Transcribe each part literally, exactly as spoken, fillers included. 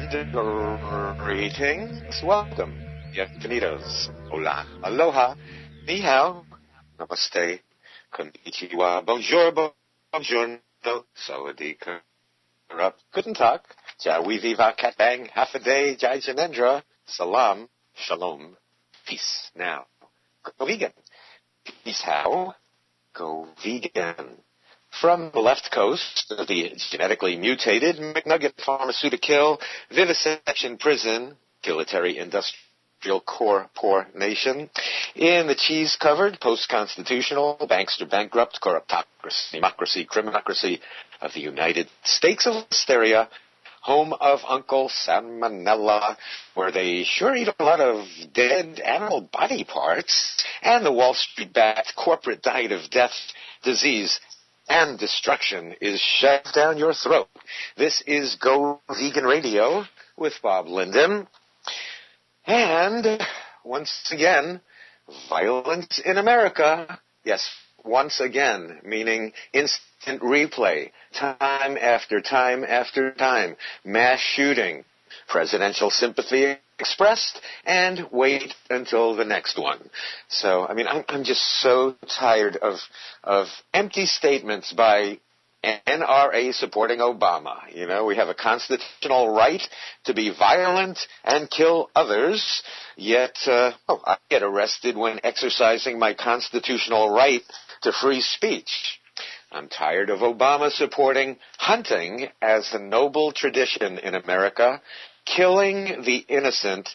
And greetings. Welcome. Bienvenidos. Hola. Aloha. Ni hao. Namaste. Konnichiwa. Bonjour. Bonjour. Sawadee. Guten Tag. Jawi Viva Cat Bang. Half a day. Jai Janendra. Salam. Shalom. Peace. Now. Go vegan. Peace how? Go vegan. From the left coast of the genetically mutated McNugget Pharmaceutical Vivisection Prison, Military Industrial Core Poor Nation, in the cheese-covered, post-constitutional, bankster bankrupt, corruptocracy, democracy, criminocracy of the United States of Hysteria, home of Uncle Salmonella, where they sure eat a lot of dead animal body parts, and the Wall Street-backed corporate diet of death, disease, and destruction is shoved down your throat. This is Go Vegan Radio with Bob Linden. And once again, violence in America. Yes, once again, meaning instant replay, time after time after time, mass shooting, presidential sympathy expressed, and wait until the next one. So, I mean, I'm, I'm just so tired of of empty statements by N R A supporting Obama. You know, we have a constitutional right to be violent and kill others, yet uh, oh, I get arrested when exercising my constitutional right to free speech. I'm tired of Obama supporting hunting as a noble tradition in America. Killing the innocent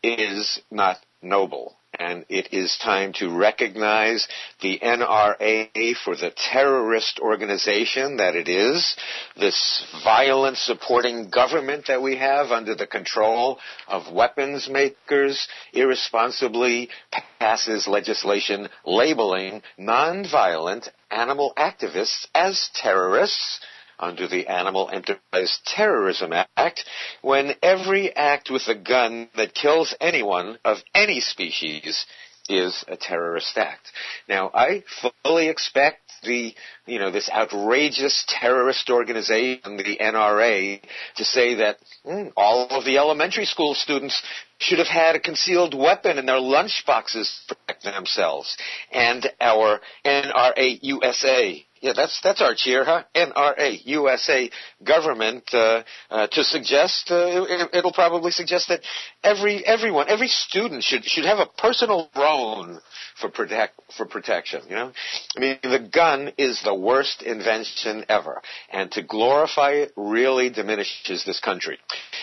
is not noble, and it is time to recognize the N R A for the terrorist organization that it is, this violence-supporting government that we have under the control of weapons makers, irresponsibly passes legislation labeling nonviolent animal activists as terrorists, under the Animal Enterprise Terrorism Act, when every act with a gun that kills anyone of any species is a terrorist act. Now, I fully expect the, you know, this outrageous terrorist organization, the N R A, to say that mm, all of the elementary school students should have had a concealed weapon in their lunch boxes to protect themselves. And our N R A U S A, yeah, that's that's our cheer, huh? N R A U S A government uh, uh, to suggest uh, it, it'll probably suggest that every everyone, every student should should have a personal drone for protect for protection. You know, I mean, the gun is the worst invention ever, and to glorify it really diminishes this country.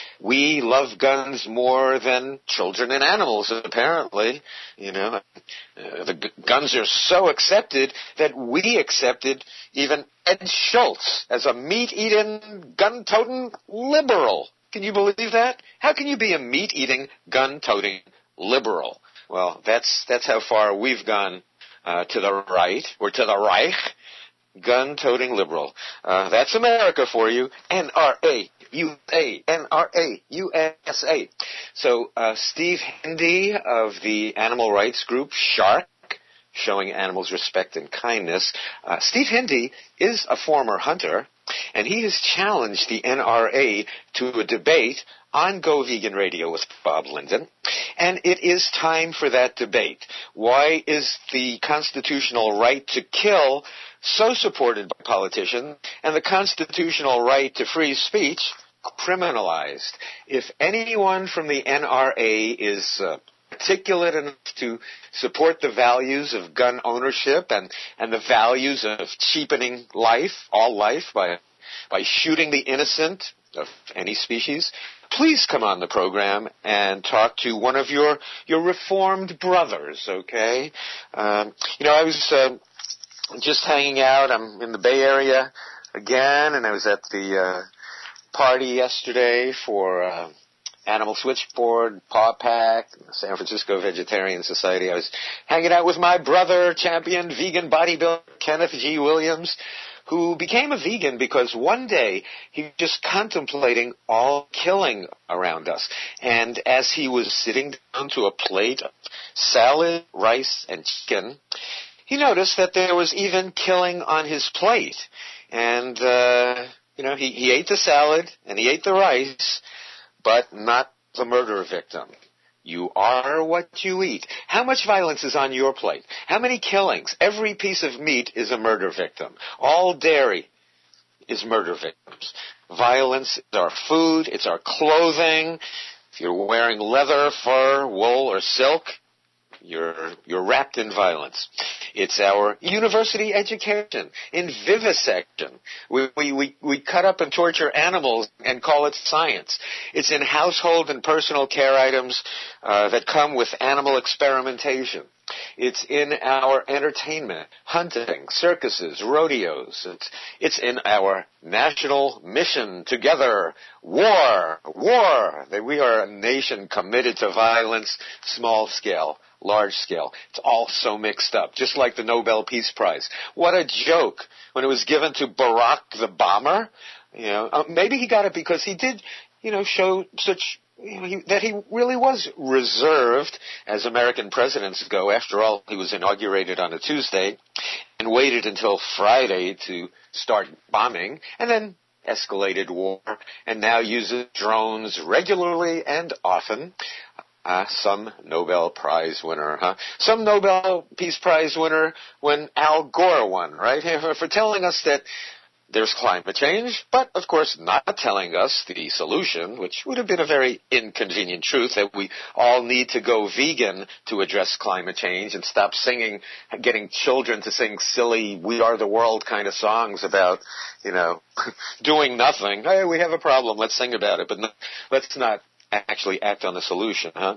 We love guns more than children and animals, apparently. You know, uh, the g- guns are so accepted that we accepted even Ed Schultz as a meat-eating, gun-toting liberal. Can you believe that? How can you be a meat-eating, gun-toting liberal? Well, that's that's how far we've gone uh, to the right, or to the Reich. Gun-toting liberal. Uh, that's America for you. N R A U S A. N R A U S A. So uh, Steve Hindy of the animal rights group Shark, showing animals respect and kindness. Uh, Steve Hindy is a former hunter, and he has challenged the N R A to a debate on Go Vegan Radio with Bob Linden. And it is time for that debate. Why is the constitutional right to kill so supported by politicians and the constitutional right to free speech criminalized? If anyone from the N R A is uh, articulate enough to support the values of gun ownership and, and the values of cheapening life, all life, by by shooting the innocent of any species, please come on the program and talk to one of your your reformed brothers, okay? Um, you know, I was uh, just hanging out. I'm in the Bay Area again, and I was at the uh, party yesterday for uh, Animal Switchboard, Paw Pack, San Francisco Vegetarian Society. I was hanging out with my brother, champion vegan bodybuilder Kenneth G. Williams, who became a vegan because one day he was just contemplating all killing around us. And as he was sitting down to a plate of salad, rice, and chicken, he noticed that there was even killing on his plate. And, uh, you know, he, he ate the salad and he ate the rice, but not the murder victim. You are what you eat. How much violence is on your plate? How many killings? Every piece of meat is a murder victim. All dairy is murder victims. Violence is our food. It's our clothing. If you're wearing leather, fur, wool, or silk, You're, you're wrapped in violence. It's our university education in vivisection. We, we, we, we cut up and torture animals and call it science. It's in household and personal care items uh, that come with animal experimentation. It's in our entertainment, hunting, circuses, rodeos. It's, it's in our national mission together. War, war. We are a nation committed to violence, small scale, large scale. It's all so mixed up, just like the Nobel Peace Prize. What a joke when it was given to Barack the bomber. You know, uh, maybe he got it because he did, you know, show such, you know, he, that he really was reserved, as American presidents go. After all, he was inaugurated on a Tuesday and waited until Friday to start bombing, and then escalated war, and now uses drones regularly and often. Uh, some Nobel Prize winner, huh? Some Nobel Peace Prize winner when Al Gore won, right? For telling us that there's climate change, but of course not telling us the solution, which would have been a very inconvenient truth, that we all need to go vegan to address climate change and stop singing, getting children to sing silly "We Are the World" kind of songs about, you know, doing nothing. Hey, we have a problem, let's sing about it, but no, let's not actually act on the solution, huh?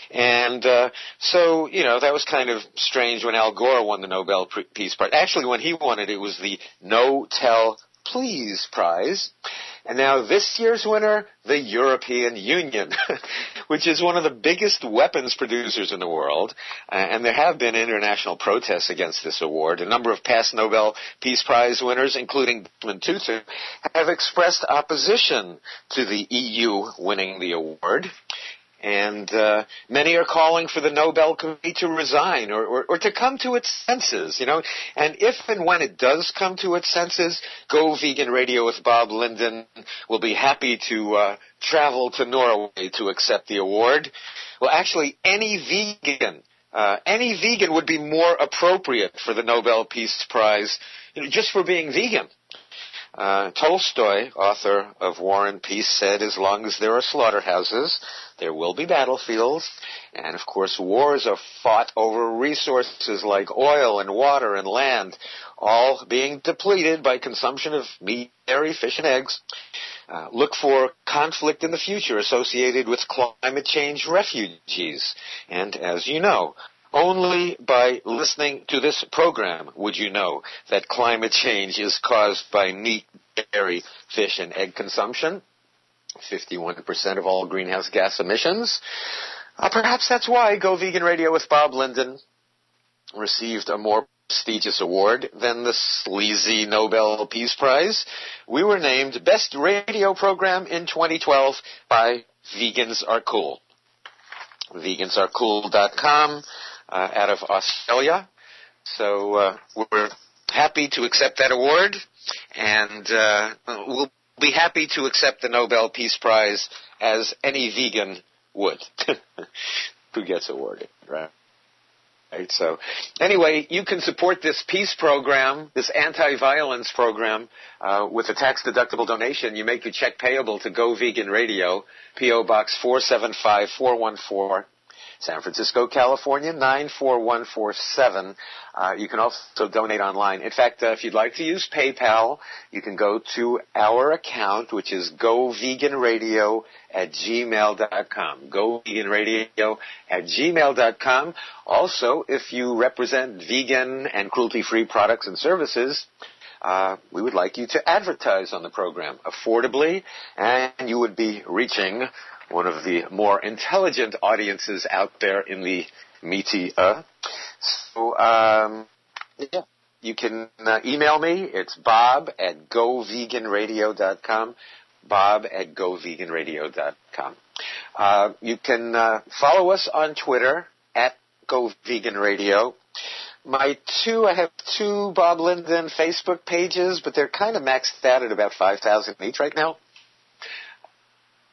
And uh, so, you know, that was kind of strange when Al Gore won the Nobel Peace Prize. Actually, when he won it, it was the No Tell Please Prize. And now this year's winner, the European Union, which is one of the biggest weapons producers in the world. Uh, and there have been international protests against this award. A number of past Nobel Peace Prize winners, including Desmond Tutu, have expressed opposition to the E U winning the award. And uh, many are calling for the Nobel Committee to resign or, or, or to come to its senses, you know. And if and when it does come to its senses, Go Vegan Radio with Bob Linden will be happy to uh, travel to Norway to accept the award. Well, actually, any vegan, uh, any vegan would be more appropriate for the Nobel Peace Prize, you know, just for being vegan. Uh, Tolstoy, author of War and Peace, said, as long as there are slaughterhouses, there will be battlefields. And, of course, wars are fought over resources like oil and water and land, all being depleted by consumption of meat, dairy, fish, and eggs. Uh, look for conflict in the future associated with climate change refugees. And, as you know, only by listening to this program would you know that climate change is caused by meat, dairy, fish, and egg consumption. fifty-one percent of all greenhouse gas emissions. Uh, perhaps that's why Go Vegan Radio with Bob Linden received a more prestigious award than the sleazy Nobel Peace Prize. We were named Best Radio Program in twenty twelve by Vegans Are Cool. vegans are cool dot com. Uh, out of Australia. So uh, we're happy to accept that award, and uh, we'll be happy to accept the Nobel Peace Prize as any vegan would who gets awarded, right? Right, so anyway, you can support this peace program, this anti-violence program, uh, with a tax-deductible donation. You make your check payable to Go Vegan Radio, P O Box four seven five four one four, San Francisco, California, nine four one four seven. Uh, you can also donate online. In fact, uh, if you'd like to use PayPal, you can go to our account, which is go vegan radio at gmail dot com. go vegan radio at gmail dot com. Also, if you represent vegan and cruelty-free products and services, Uh, we would like you to advertise on the program affordably, and you would be reaching one of the more intelligent audiences out there in the media. So, um, yeah, you can uh, email me. It's bob at go vegan radio dot com, bob at go vegan radio dot com. Uh, you can uh, follow us on Twitter at GoVeganRadio. My two, I have two Bob Linden Facebook pages, but they're kind of maxed out at about five thousand each right now.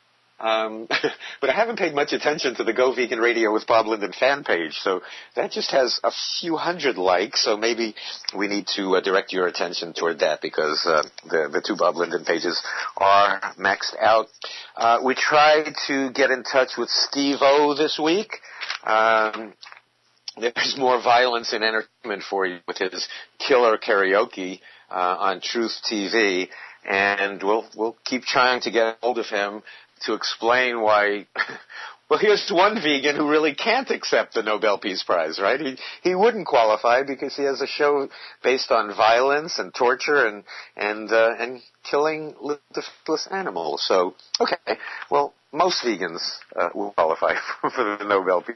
Um, but I haven't paid much attention to the Go Vegan Radio with Bob Linden fan page, so that just has a few hundred likes, so maybe we need to uh, direct your attention toward that, because uh, the, the two Bob Linden pages are maxed out. Uh, we tried to get in touch with Steve-O this week. Um, there's more violence and entertainment for you with his killer karaoke uh, on Truth T V, and we'll we'll keep trying to get hold of him to explain why. Well, here's one vegan who really can't accept the Nobel Peace Prize, right? He he wouldn't qualify because he has a show based on violence and torture and and uh, and killing defenseless animals. So, okay, well, most vegans uh, will qualify for the Nobel Peace Prize.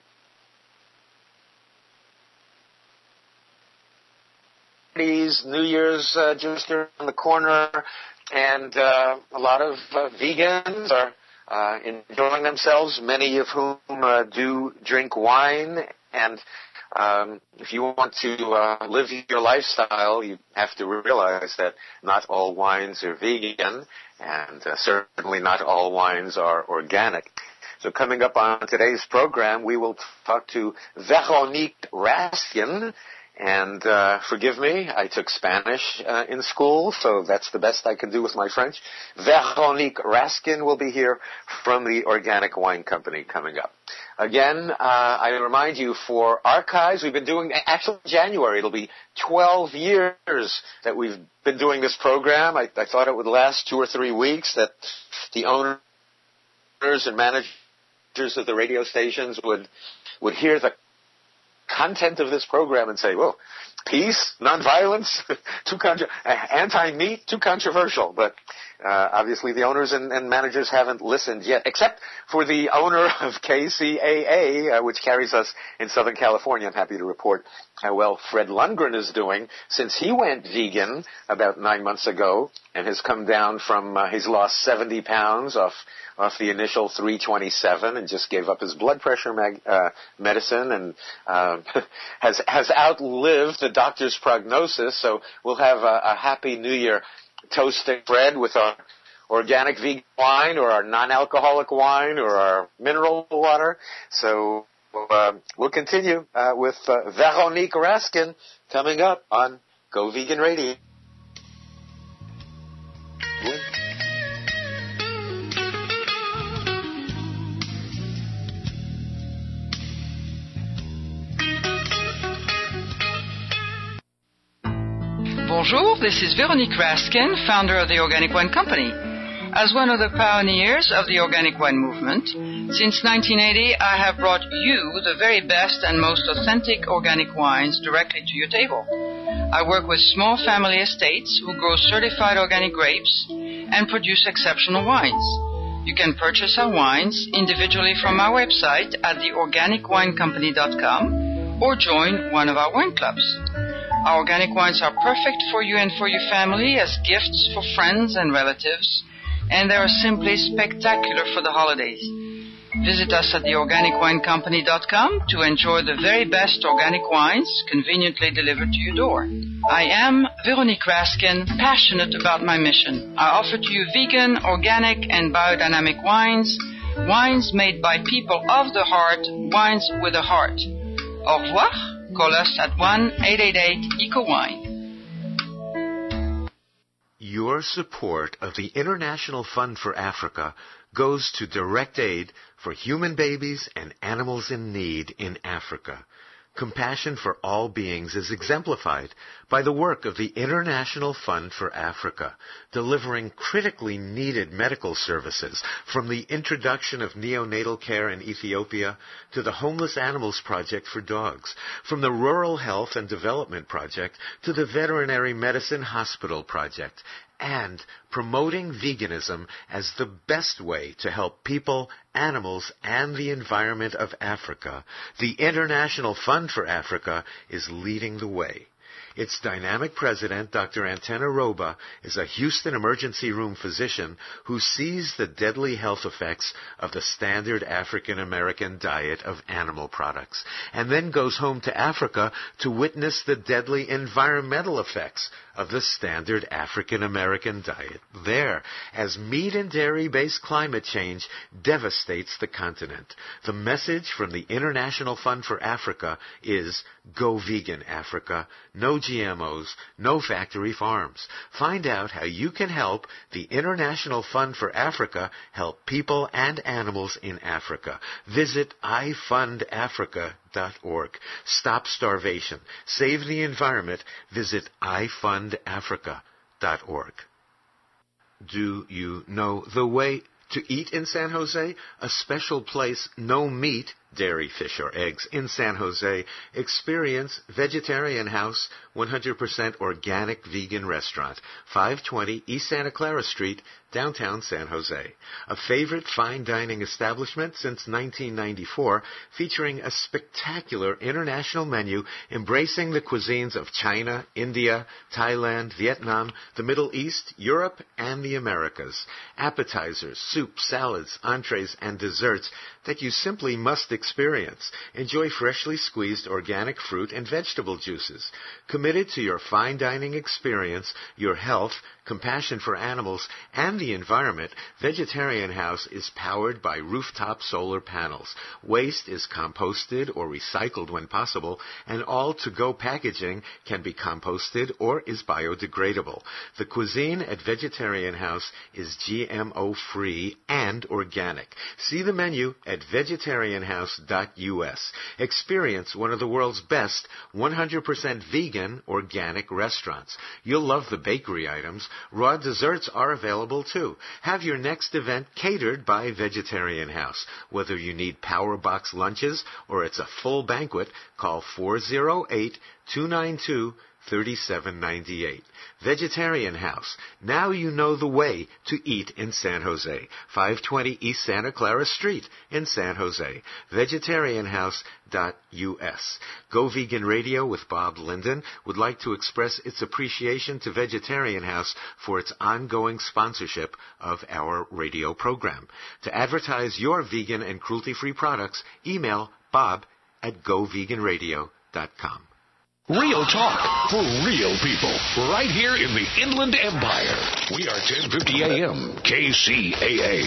New Year's uh, just around the corner, and uh, a lot of uh, vegans are uh, enjoying themselves, many of whom uh, do drink wine. And um, if you want to uh, live your lifestyle, you have to realize that not all wines are vegan, and uh, certainly not all wines are organic. So coming up on today's program, we will talk to Veronique Raskin. And uh, forgive me, I took Spanish uh, in school, so that's the best I can do with my French. Veronique Raskin will be here from the Organic Wine Company coming up. Again, uh, I remind you, for archives, we've been doing, actually in January, it'll be twelve years that we've been doing this program. I, I thought it would last two or three weeks, that the owners and managers of the radio stations would would hear the content of this program and say, well, peace, nonviolence, too con- anti-meat, too controversial. But uh, obviously the owners and, and managers haven't listened yet, except for the owner of K C A A, uh, which carries us in Southern California. I'm happy to report how well Fred Lundgren is doing since he went vegan about nine months ago and has come down from, uh, he's lost seventy pounds off off the initial three twenty-seven and just gave up his blood pressure mag, uh, medicine and uh, has has outlived the doctor's prognosis. So we'll have a, a happy New Year toasting Fred with our organic vegan wine or our non-alcoholic wine or our mineral water. So uh, we'll continue uh, with uh, Veronique Raskin coming up on Go Vegan Radio. Bonjour, this is Veronique Raskin, founder of the Organic Wine Company. As one of the pioneers of the organic wine movement, since nineteen eighty, I have brought you the very best and most authentic organic wines directly to your table. I work with small family estates who grow certified organic grapes and produce exceptional wines. You can purchase our wines individually from our website at the organic wine company dot com or join one of our wine clubs. Our organic wines are perfect for you and for your family as gifts for friends and relatives, and they are simply spectacular for the holidays. Visit us at the organic wine company dot com to enjoy the very best organic wines conveniently delivered to your door. I am Veronique Raskin, passionate about my mission. I offer to you vegan, organic, and biodynamic wines, wines made by people of the heart, wines with a heart. Au revoir. Call us at one eight eight eight E C O wine. Your support of the International Fund for Africa goes to direct aid for human babies and animals in need in Africa. Compassion for all beings is exemplified by the work of the International Fund for Africa, delivering critically needed medical services from the introduction of neonatal care in Ethiopia to the Homeless Animals Project for dogs, from the Rural Health and Development Project to the Veterinary Medicine Hospital Project, and promoting veganism as the best way to help people, animals, and the environment of Africa. The International Fund for Africa is leading the way. Its dynamic president, Doctor Antenna Roba, is a Houston emergency room physician who sees the deadly health effects of the standard African American diet of animal products, and then goes home to Africa to witness the deadly environmental effects of the standard African American diet there, as meat and dairy-based climate change devastates the continent. The message from the International Fund for Africa is, go vegan, Africa. No G M Os, no factory farms. Find out how you can help the International Fund for Africa help people and animals in Africa. Visit i fund africa dot org. Stop starvation. Save the environment. Visit i fund africa dot org. Do you know the way to eat in San Jose? A special place, no meat, dairy, fish, or eggs in San Jose. Experience Vegetarian House, one hundred percent organic vegan restaurant, five twenty East Santa Clara Street, downtown San Jose. A favorite fine dining establishment since nineteen ninety-four, featuring a spectacular international menu embracing the cuisines of China, India, Thailand, Vietnam, the Middle East, Europe, and the Americas. Appetizers, soups, salads, entrees, and desserts that you simply must experience. Enjoy freshly squeezed organic fruit and vegetable juices. Committed to your fine dining experience, your health, compassion for animals, and the environment, Vegetarian House is powered by rooftop solar panels. Waste is composted or recycled when possible, and all to-go packaging can be composted or is biodegradable. The cuisine at Vegetarian House is G M O-free and organic. See the menu at vegetarian house dot U S. Experience one of the world's best one hundred percent vegan organic restaurants. You'll love the bakery items. Raw desserts are available too. Have your next event catered by Vegetarian House. Whether you need power box lunches or it's a full banquet, call four oh eight, two nine two, three seven nine eight. Vegetarian House. Now you know the way to eat in San Jose. five twenty East Santa Clara Street in San Jose. vegetarian house dot U S. Go Vegan Radio with Bob Linden would like to express its appreciation to Vegetarian House for its ongoing sponsorship of our radio program. To advertise your vegan and cruelty-free products, email bob at go vegan radio dot com. Real talk for real people, right here in the Inland Empire. We are ten fifty A M, K C A A.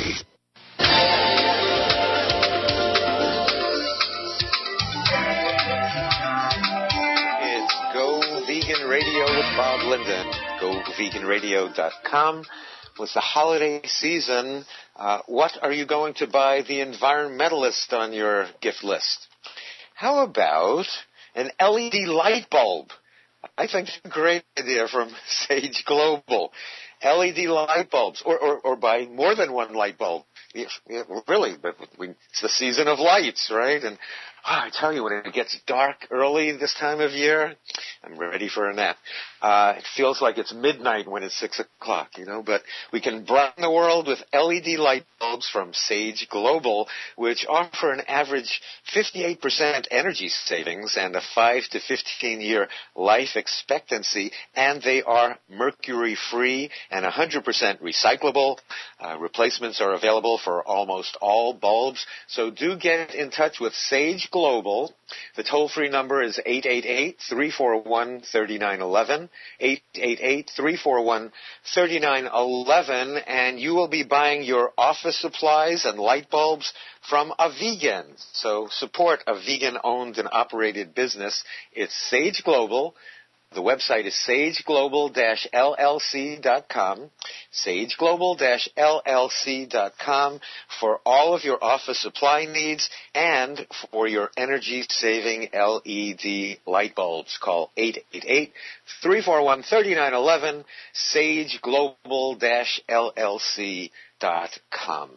It's Go Vegan Radio with Bob Linden, go vegan radio dot com. With the holiday season, uh, what are you going to buy the environmentalist on your gift list? How about an L E D light bulb? I think it's a great idea from Sage Global. L E D light bulbs, or, or, or buy more than one light bulb. Yeah, yeah, really, but we, it's the season of lights, right? And oh, I tell you, when it gets dark early this time of year, I'm ready for a nap. Uh, it feels like it's midnight when it's six o'clock, you know, but we can brighten the world with L E D light bulbs from Sage Global, which offer an average fifty-eight percent energy savings and a five to fifteen year life expectancy, and they are mercury-free and one hundred percent recyclable. Uh, replacements are available for almost all bulbs, so do get in touch with Sage Global. The toll-free number is eight eight eight, three four one, three nine one one, eight eight eight, three four one, three nine one one, and you will be buying your office supplies and light bulbs from a vegan. So support a vegan-owned and operated business. It's Sage Global. The website is sage global dash L L C dot com, sage global dash L L C dot com for all of your office supply needs and for your energy-saving L E D light bulbs. Call eight eight eight, three four one, three nine one one, sage global dash L L C dot com.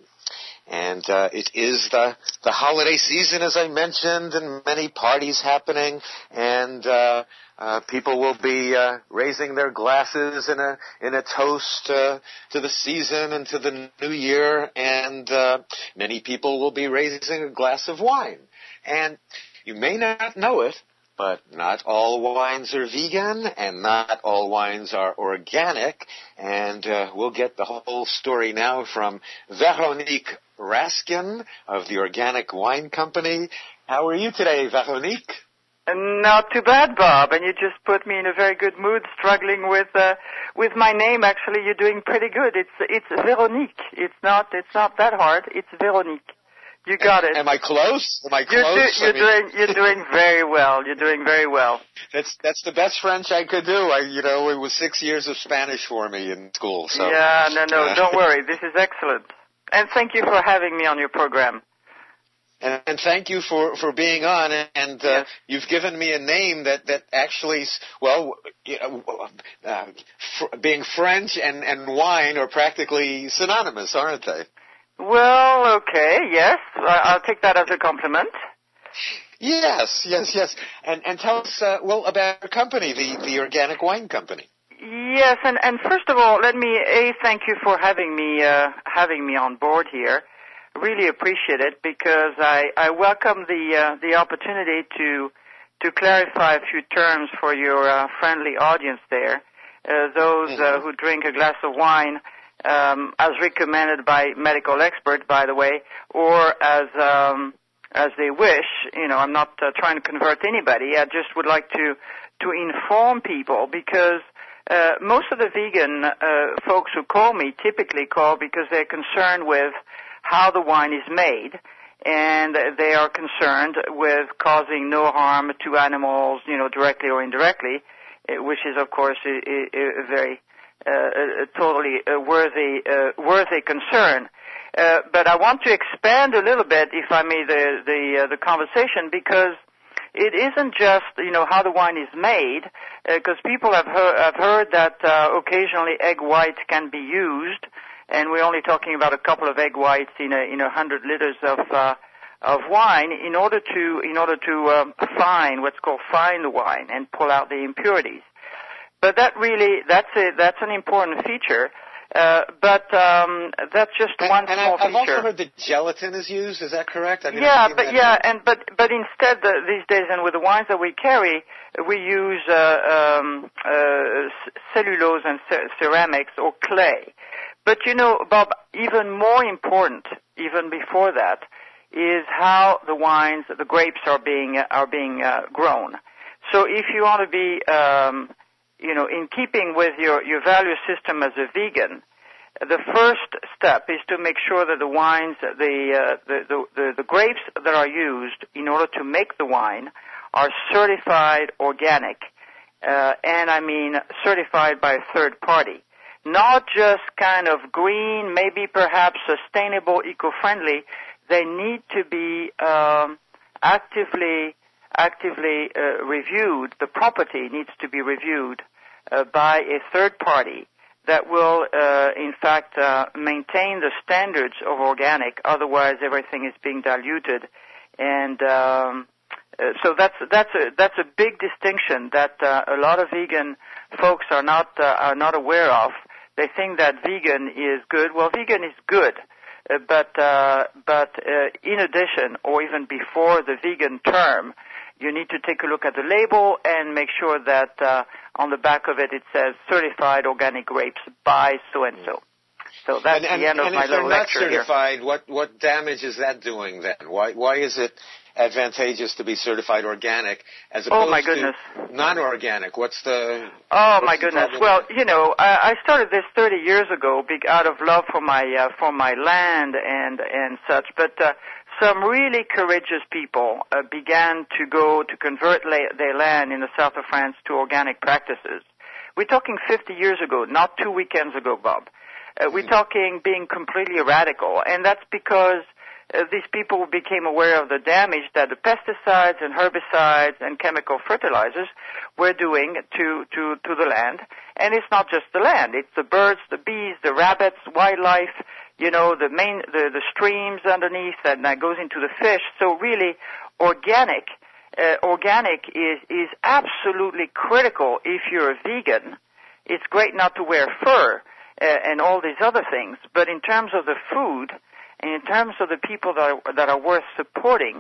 And uh, it is the the holiday season, as I mentioned, and many parties happening, and uh, uh, people will be uh, raising their glasses in a in a toast uh, to the season and to the new year, and uh, many people will be raising a glass of wine. And you may not know it, But not all wines are vegan, and not all wines are organic. And uh, we'll get the whole story now from Veronique Raskin of the Organic Wine Company. How are you today, Veronique? Not too bad, Bob. And you just put me in a very good mood, struggling with uh, with my name. Actually, you're doing pretty good. It's it's Veronique. It's not it's not that hard. It's Veronique. You got it. Am I close? Am I close? You're, do, you're I mean... doing you're doing very well. You're doing very well. That's that's the best French I could do. I you know it was six years of Spanish for me in school. So yeah, no, no, uh, don't worry. This is excellent. And thank you for having me on your program. And, and thank you for, for being on. And uh, yes. You've given me a name that that actually, well, you know, uh, fr- being French and and wine are practically synonymous, aren't they? Well, okay, yes. I'll take that as a compliment. Yes, yes, yes. And and tell us, uh, well, about your company, the, the Organic Wine Company. Yes, and, and first of all, let me, A, thank you for having me uh, having me on board here. Really appreciate it, because I, I welcome the uh, the opportunity to to clarify a few terms for your uh, friendly audience there, uh, those mm-hmm. uh, who drink a glass of wine, Um, as recommended by medical experts, by the way, or as um, as they wish. You know, I'm not uh, trying to convert anybody. I just would like to to inform people, because uh, most of the vegan uh, folks who call me typically call because they're concerned with how the wine is made, and they are concerned with causing no harm to animals, you know, directly or indirectly, which is, of course, a, a, a very Uh, a totally uh, worthy uh, worthy concern, uh, but I want to expand a little bit, if I may, the the, uh, the conversation, because it isn't just you know how the wine is made, because uh, people have heard, have heard that uh, occasionally egg whites can be used, and we're only talking about a couple of egg whites in a in a hundred liters of uh, of wine in order to in order to um, fine what's called fine the wine and pull out the impurities. But that really, that's a, that's an important feature. Uh, but um, that's just and, one and small I've feature. And I've also heard that gelatin is used. Is that correct? I mean, yeah, but yeah, in... and but but instead uh, these days, and with the wines that we carry, we use uh, um, uh, cellulose and ce- ceramics or clay. But you know, Bob, even more important, even before that, is how the wines, the grapes are being are being uh, grown. So if you want to be um, you know, in keeping with your, your value system as a vegan, the first step is to make sure that the wines, the, uh, the, the, the, the grapes that are used in order to make the wine are certified organic, uh, and I mean certified by a third party. Not just kind of green, maybe perhaps sustainable, eco-friendly. They need to be um, actively actively uh, reviewed. The property needs to be reviewed uh, by a third party that will, uh, in fact, uh, maintain the standards of organic. Otherwise, everything is being diluted, and um, uh, so that's that's a that's a big distinction that uh, a lot of vegan folks are not uh, are not aware of. They think that vegan is good. Well, vegan is good, uh, but uh, but uh, in addition, or even before the vegan term, you need to take a look at the label and make sure that uh, on the back of it it says certified organic grapes by so-and-so. So that's and, and, the end of and my little lecture here. And if they're not certified, what, what damage is that doing then? Why, why is it advantageous to be certified organic as opposed oh, my goodness. to non-organic? What's the Oh, what's my the goodness. problem? Well, you know, I, I started this thirty years ago out of love for my uh, for my land and, and such, but uh, some really courageous people uh, began to go to convert la- their land in the south of France to organic practices. We're talking fifty years ago, not two weekends ago, Bob. Uh, we're talking being completely radical, and that's because uh, these people became aware of the damage that the pesticides and herbicides and chemical fertilizers were doing to, to, to the land. And it's not just the land. It's the birds, the bees, the rabbits, wildlife, you know, the main, the, the streams underneath, and that goes into the fish. So really, organic, uh, organic is, is absolutely critical if you're a vegan. It's great not to wear fur uh, and all these other things, but in terms of the food, and in terms of the people that are, that are worth supporting,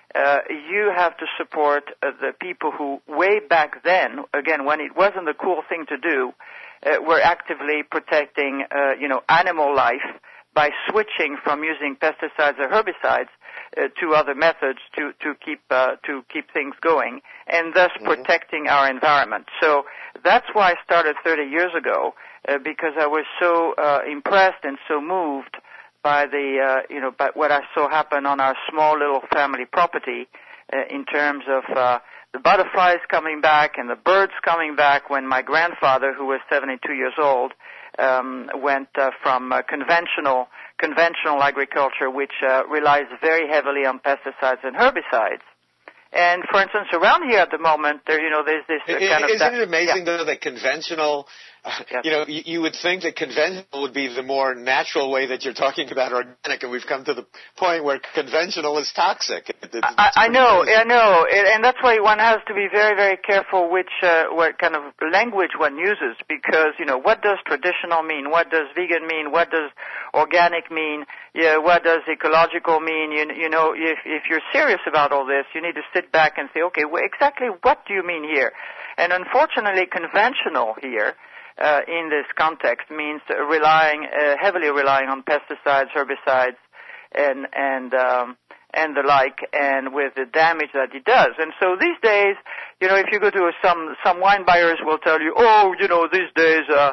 uh, you have to support uh, the people who, way back then, again, when it wasn't the cool thing to do, uh, were actively protecting, uh, you know, animal life by switching from using pesticides or herbicides uh, to other methods to to keep uh, to keep things going, and thus mm-hmm. protecting our environment. So that's why I started thirty years ago, uh, because I was so uh, impressed and so moved by the uh, you know by what I saw happen on our small little family property uh, in terms of uh, the butterflies coming back and the birds coming back when my grandfather, who was seventy-two years old, um, went uh, from uh, conventional conventional agriculture, which uh, relies very heavily on pesticides and herbicides. And for instance, around here at the moment, there you know there's this uh, kind Isn't of Isn't it amazing yeah. though that conventional? Uh, yes. You know, you, you would think that conventional would be the more natural way that you're talking about organic, and we've come to the point where conventional is toxic. It, it's, I, I know, crazy. I know, and that's why one has to be very, very careful which uh, what kind of language one uses, because you know what does traditional mean, what does vegan mean, what does organic mean, yeah, what does ecological mean? You, you know, if if you're serious about all this, you need to sit back and say, okay, well, exactly what do you mean here? And unfortunately, conventional here. Uh, in this context means uh, relying uh, heavily relying on pesticides, herbicides, and and um, and the like, and with the damage that it does. And so these days, you know, if you go to a, some some wine buyers will tell you, oh, you know, these days uh,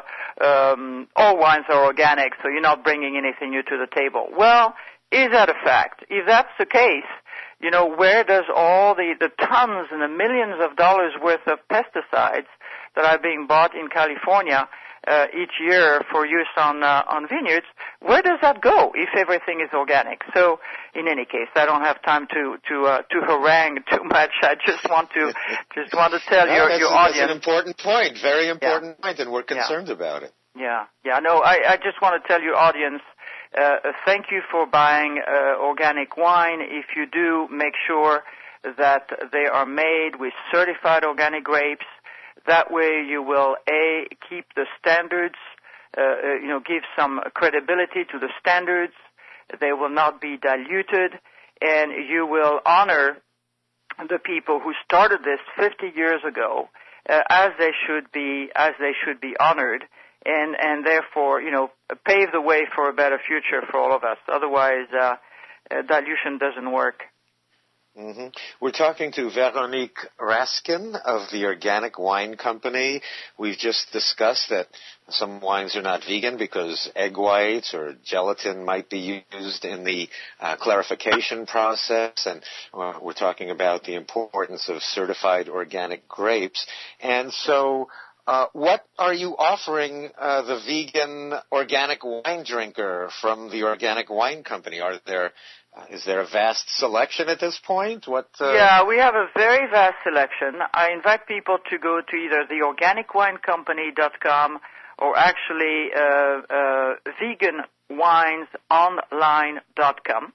um, all wines are organic, so you're not bringing anything new to the table. Well, is that a fact? If that's the case, you know, where does all the the tons and the millions of dollars worth of pesticides that are being bought in California uh, each year for use on uh, on vineyards, where does that go if everything is organic? So, in any case, I don't have time to to uh, to harangue too much. I just want to just want to tell no, your that's, your that's audience. That's an important point, very important yeah. point, and we're concerned yeah. about it. Yeah, yeah. No, I, I just want to tell your audience. Uh, thank you for buying uh, organic wine. If you do, make sure that they are made with certified organic grapes. That way you will, A, keep the standards, uh, you know, give some credibility to the standards. They will not be diluted, and you will honor the people who started this fifty years ago uh, as they should be, as they should be honored, and, and therefore, you know, pave the way for a better future for all of us. Otherwise, uh, uh, dilution doesn't work. Mm-hmm. We're talking to Veronique Raskin of the Organic Wine Company. We've just discussed that some wines are not vegan because egg whites or gelatin might be used in the uh, clarification process, and uh, we're talking about the importance of certified organic grapes. And so uh, what are you offering uh, the vegan organic wine drinker from the Organic Wine Company? Are there Is there a vast selection at this point? What? Uh... Yeah, we have a very vast selection. I invite people to go to either the organic wine company dot com or actually uh, uh, vegan wines online dot com,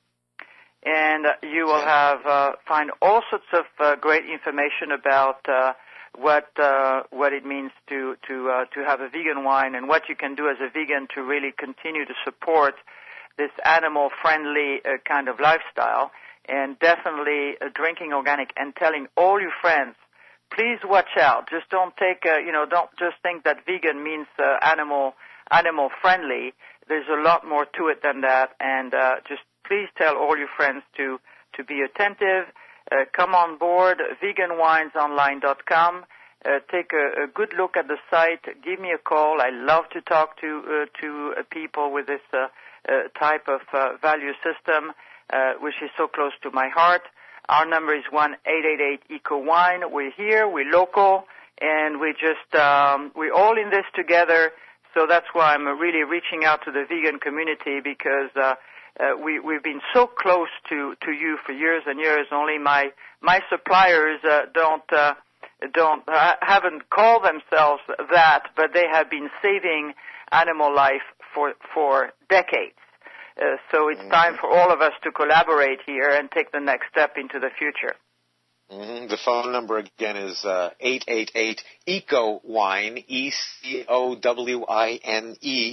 and you will have uh, find all sorts of uh, great information about uh, what uh, what it means to to uh, to have a vegan wine and what you can do as a vegan to really continue to support this animal-friendly uh, kind of lifestyle, and definitely uh, drinking organic and telling all your friends, please watch out. Just don't take, uh, you know, don't just think that vegan means uh, animal animal-friendly. There's a lot more to it than that, and uh, just please tell all your friends to to be attentive. Uh, come on board, vegan wines online dot com. Uh, take a, a good look at the site. Give me a call. I love to talk to uh, to uh, people with this uh, uh, type of uh, value system, uh, which is so close to my heart. Our number is one eight eight eight E C O Wine. We're here. We're local, and we just um, we're all in this together. So that's why I'm really reaching out to the vegan community, because uh, uh, we we've been so close to to you for years and years. Only my my suppliers uh, don't. Uh, don't uh, haven't called themselves that, but they have been saving animal life for for decades. Uh, so it's mm-hmm. time for all of us to collaborate here and take the next step into the future. Mm-hmm. The phone number again is uh, eight eight eight E C O Wine, E C O W I N E. Uh,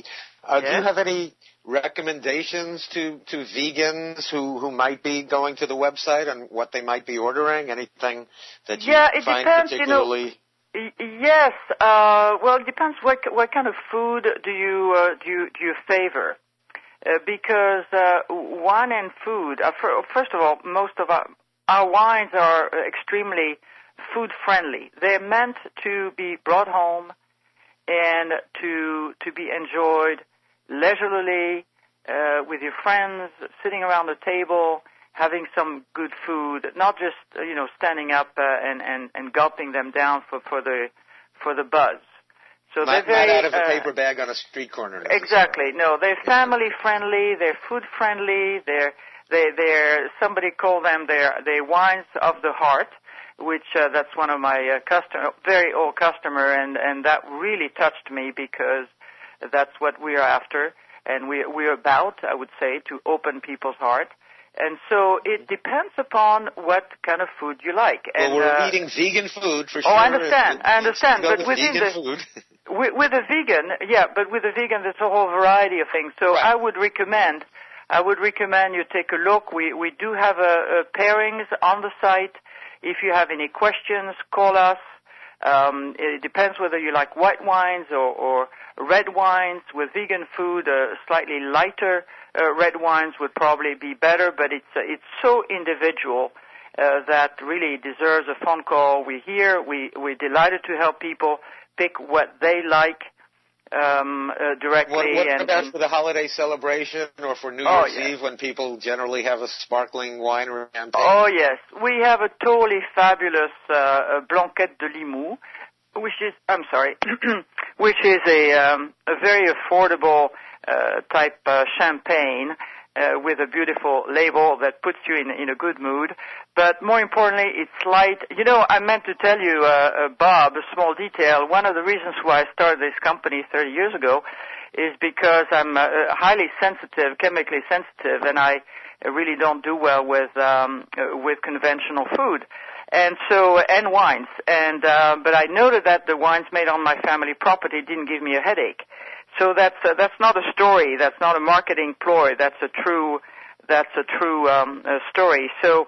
Uh, yes. Do you have any recommendations to, to vegans who, who might be going to the website and what they might be ordering? Anything that you yeah, it find depends, particularly? You know, y- yes. Uh, well, it depends. What what kind of food do you uh, do you do you favor? Uh, because uh, wine and food. Uh, for, first of all, most of our our wines are extremely food friendly. They're meant to be brought home and to to be enjoyed leisurely uh, with your friends, sitting around the table, having some good food, not just uh, you know standing up uh, and, and and gulping them down for, for the for the buzz. So Not, they're very, not out of a uh, paper bag on a street corner. Exactly. No, they're family friendly. They're food friendly. They're they they're somebody called them they're they wines of the heart, which uh, that's one of my uh, customer, very old customer, and and that really touched me because that's what we're after, and we we're about, I would say, to open people's heart. And so it depends upon what kind of food you like. And, well, we're uh, eating vegan food for sure. Oh, I understand. I understand. Go But with within vegan the food. with, with a vegan, yeah, but with a vegan, there's a whole variety of things. So Right. I would recommend, I would recommend you take a look. We we do have a, a pairings on the site. If you have any questions, call us. Um, it depends whether you like white wines or, or red wines. With vegan food, uh, slightly lighter uh, red wines would probably be better, but it's uh, it's so individual uh, that really deserves a phone call. We're here. We, we're delighted to help people pick what they like um, uh, directly. What, what and, about and for the holiday celebration or for New Oh, Year's yes. Eve when people generally have a sparkling wine or champagne? Oh, yes. We have a totally fabulous uh, Blanquette de Limoux, which is, I'm sorry, which is a, um, a very affordable uh, type uh, champagne uh, with a beautiful label that puts you in, in a good mood. But more importantly, it's light. You know, I meant to tell you, uh, uh, Bob, a small detail. One of the reasons why I started this company thirty years ago is because I'm uh, highly sensitive, chemically sensitive, and I really don't do well with um, uh, with conventional food, and so and wines. And uh, but I noted that the wines made on my family property didn't give me a headache. So that's uh, that's not a story. That's not a marketing ploy. That's a true that's a true um, uh, story. So.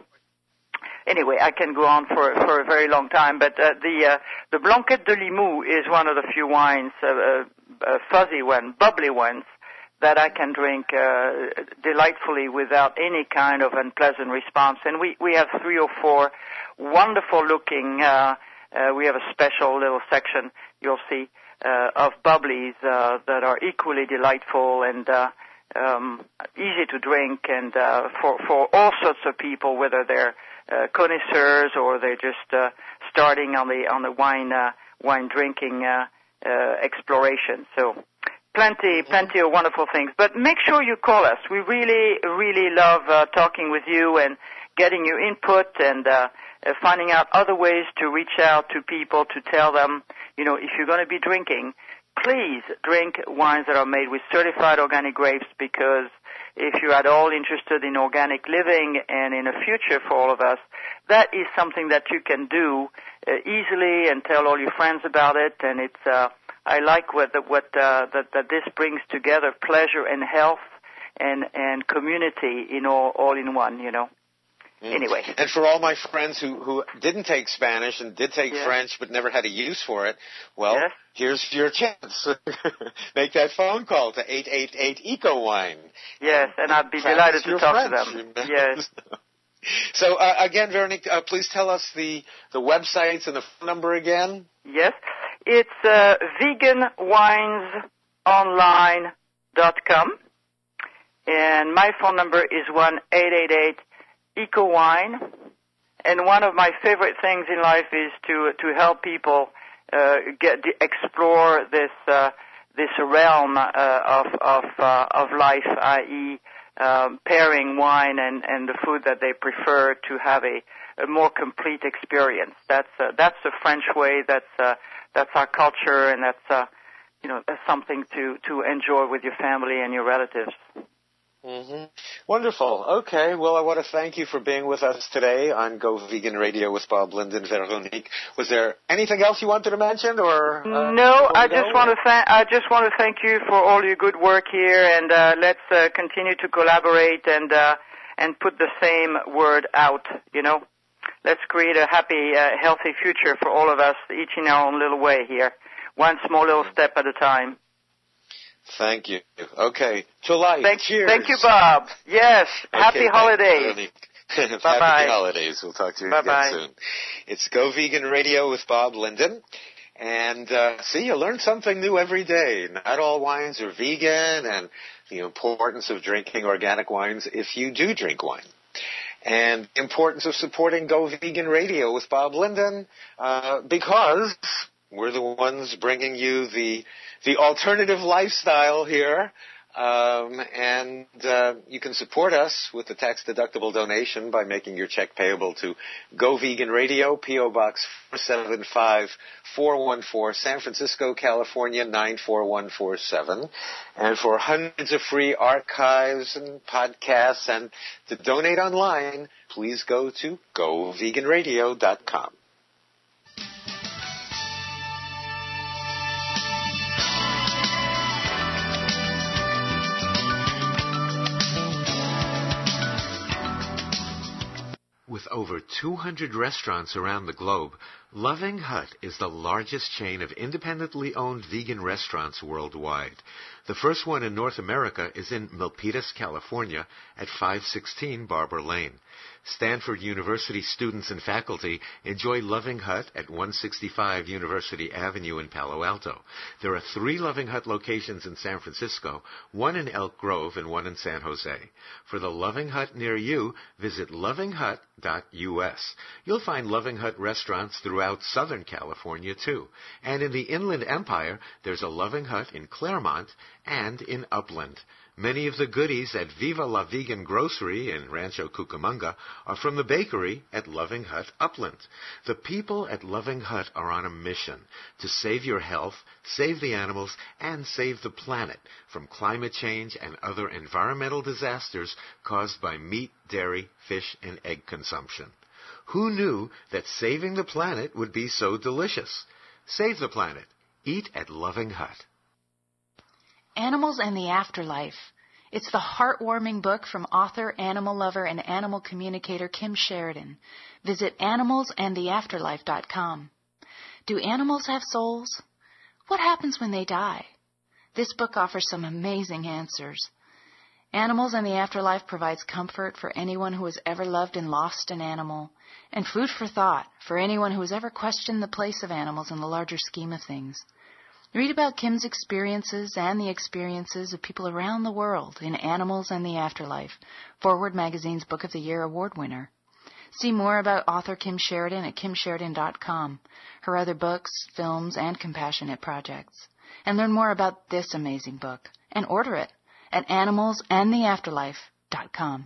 Anyway, I can go on for for a very long time, but uh, the uh, the Blanquette de Limoux is one of the few wines, uh, uh, uh, fuzzy one, bubbly ones, that I can drink uh, delightfully without any kind of unpleasant response. And we we have three or four wonderful looking. Uh, uh, we have a special little section you'll see uh, of bubblies uh, that are equally delightful and. Uh, Um, easy to drink, and uh, for for all sorts of people, whether they're uh, connoisseurs or they're just uh, starting on the on the wine uh, wine drinking uh, uh, exploration. So, plenty plenty of wonderful things. But make sure you call us. We really really love uh, talking with you and getting your input and uh, uh, finding out other ways to reach out to people to tell them, you know, if you're going to be drinking. Please drink wines that are made with certified organic grapes, because if you're at all interested in organic living and in a future for all of us, that is something that you can do uh, easily and tell all your friends about it. And it's uh, I like what what uh, that that this brings together pleasure and health and and community in all all in one. You know. Mm. Anyway. And for all my friends who, who didn't take Spanish and did take yes. French but never had a use for it, well, yes. here's your chance. Make that phone call to eight eight eight EcoWine. Yes, and I'd be Practice delighted to your talk French. to them. Yes. So, uh, again, Veronique, uh, please tell us the, the websites and the phone number again. Yes. It's uh, vegan wines online dot com, and my phone number is one eight eight eight EcoWine. And one of my favorite things in life is to to help people uh, get explore this uh, this realm uh, of of uh, of life, that is, um, pairing wine and, and the food that they prefer to have a, a more complete experience. That's uh, that's the French way. That's uh, that's our culture, and that's uh, you know that's something to to enjoy with your family and your relatives. Mm-hmm. Wonderful. Okay. Well, I want to thank you for being with us today on Go Vegan Radio with Bob Linden, Veronique. Was there anything else you wanted to mention, or uh, no? I just want to thank. I just want to thank you for all your good work here, and uh, let's uh, continue to collaborate and uh, and put the same word out. You know, let's create a happy, uh, healthy future for all of us, each in our own little way here, one small little step at a time. Thank you. Okay. To life. Thank, Cheers. Thank you, Bob. Yes. Okay, happy holidays. Happy Bye-bye. holidays. We'll talk to you Bye-bye. again soon. It's Go Vegan Radio with Bob Linden. And uh, see, you learn something new every day. Not all wines are vegan, and the importance of drinking organic wines if you do drink wine. And the importance of supporting Go Vegan Radio with Bob Linden uh, because we're the ones bringing you the the alternative lifestyle here, um, and uh, you can support us with a tax-deductible donation by making your check payable to Go Vegan Radio, P O Box four seven five, four one four, San Francisco, California, nine four one four seven. And for hundreds of free archives and podcasts and to donate online, please go to go vegan radio dot com. With over two hundred restaurants around the globe, Loving Hut is the largest chain of independently owned vegan restaurants worldwide. The first one in North America is in Milpitas, California, at five sixteen Barber Lane. Stanford University students and faculty enjoy Loving Hut at one sixty-five University Avenue in Palo Alto. There are three Loving Hut locations in San Francisco, one in Elk Grove and one in San Jose. For the Loving Hut near you, visit loving hut dot U S. You'll find Loving Hut restaurants throughout Southern California, too. And in the Inland Empire, there's a Loving Hut in Claremont and in Upland. Many of the goodies at Viva La Vegan Grocery in Rancho Cucamonga are from the bakery at Loving Hut Upland. The people at Loving Hut are on a mission to save your health, save the animals, and save the planet from climate change and other environmental disasters caused by meat, dairy, fish, and egg consumption. Who knew that saving the planet would be so delicious? Save the planet. Eat at Loving Hut. Animals and the Afterlife. It's the heartwarming book from author, animal lover, and animal communicator Kim Sheridan. Visit animals and the afterlife dot com. Do animals have souls? What happens when they die? This book offers some amazing answers. Animals and the Afterlife provides comfort for anyone who has ever loved and lost an animal, and food for thought for anyone who has ever questioned the place of animals in the larger scheme of things. Read about Kim's experiences and the experiences of people around the world in Animals and the Afterlife, Forward Magazine's Book of the Year award winner. See more about author Kim Sheridan at kim sheridan dot com, her other books, films, and compassionate projects. And learn more about this amazing book and order it at animals and the afterlife dot com.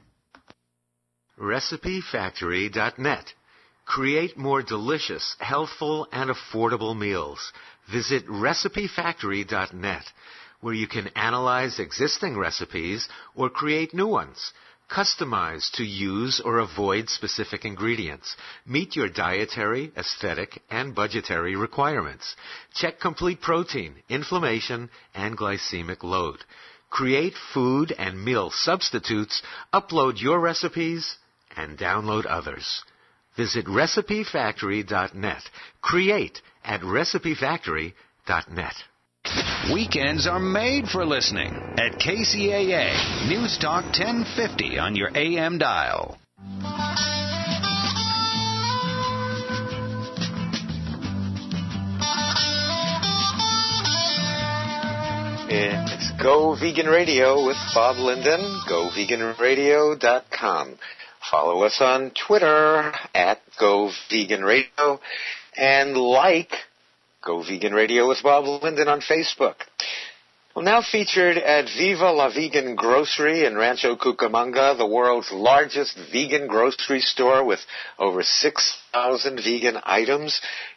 recipe factory dot net. Create more delicious, healthful, and affordable meals. Visit recipe factory dot net, where you can analyze existing recipes or create new ones. Customize to use or avoid specific ingredients. Meet your dietary, aesthetic, and budgetary requirements. Check complete protein, inflammation, and glycemic load. Create food and meal substitutes, upload your recipes, and download others. Visit recipe factory dot net. Create at recipe factory dot net. Weekends are made for listening at K C A A News Talk ten fifty on your A M dial. It's Go Vegan Radio with Bob Linden, go vegan radio dot com. Follow us on Twitter at Go Vegan Radio, and like Go Vegan Radio with Bob Linden on Facebook. Well, now featured at Viva La Vegan Grocery in Rancho Cucamonga, the world's largest vegan grocery store with over six thousand vegan items.